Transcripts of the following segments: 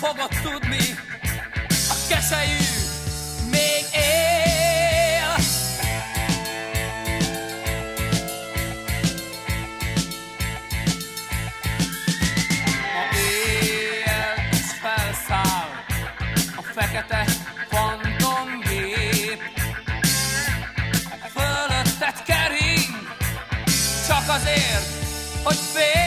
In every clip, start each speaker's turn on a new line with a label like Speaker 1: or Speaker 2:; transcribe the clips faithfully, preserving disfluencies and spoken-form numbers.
Speaker 1: fogod tudni, a keselyű még él. Ma éjjel is felszáll a fekete fantomgép, fölötted kering, csak azért, hogy fél.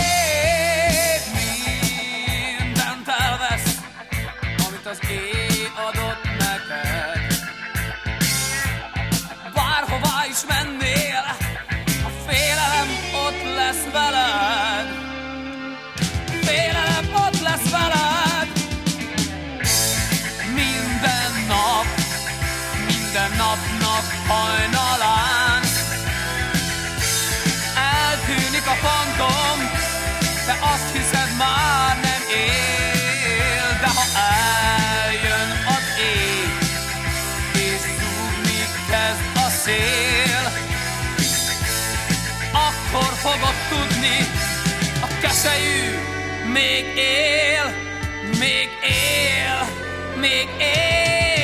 Speaker 1: Mindent elvesz, amit az éj adott neked. Bárhová is mennél, a félelem ott lesz veled. Félelem ott lesz veled. Minden nap, minden napnak hajnalán eltűnik a fantom, te azt hiszed már nem él. De ha eljön az éj, és zúgni kezd a szél, akkor fogod tudni, a keselyű még él, még él, még él.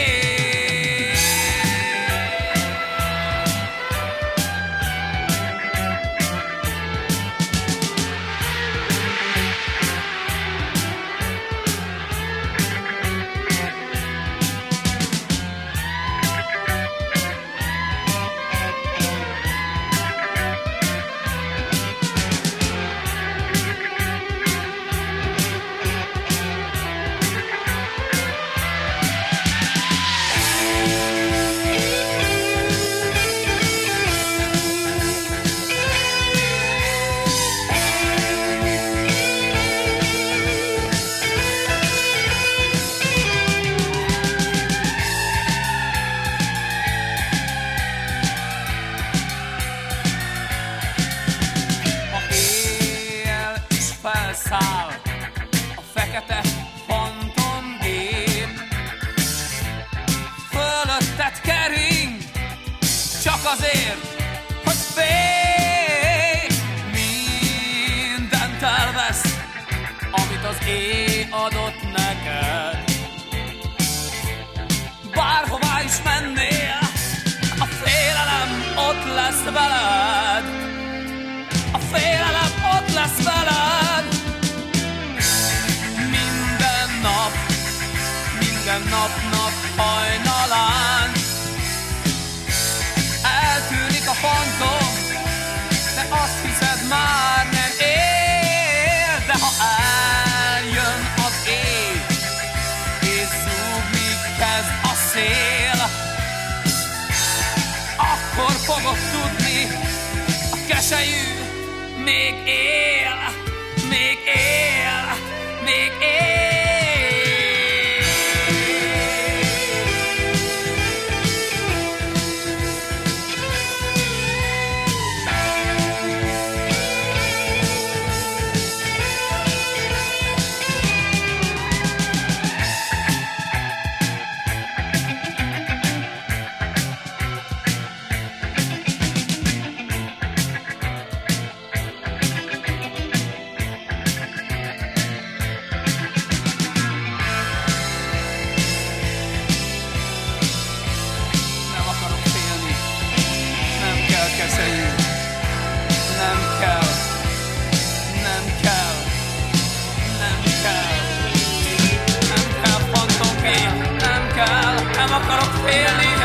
Speaker 1: Felszáll a fekete fantomgép, fölötted kering, csak azért, hogy félj. Mindent elvesz, amit az éj adott neked. Bárhová is mennél, a félelem ott lesz veled. A félelem ott lesz veled. Minden nap, minden napnak hajnalán eltűnik a fantom, te azt hiszed már nem él. De ha eljön az éj, és zúgni kezd a szél, akkor fogod tudni, a keselyű még él, még él, még él. Keselyű, nem kell, nem kell, nem kell, nem kell fantomgép, nem kell, nem akarok félni.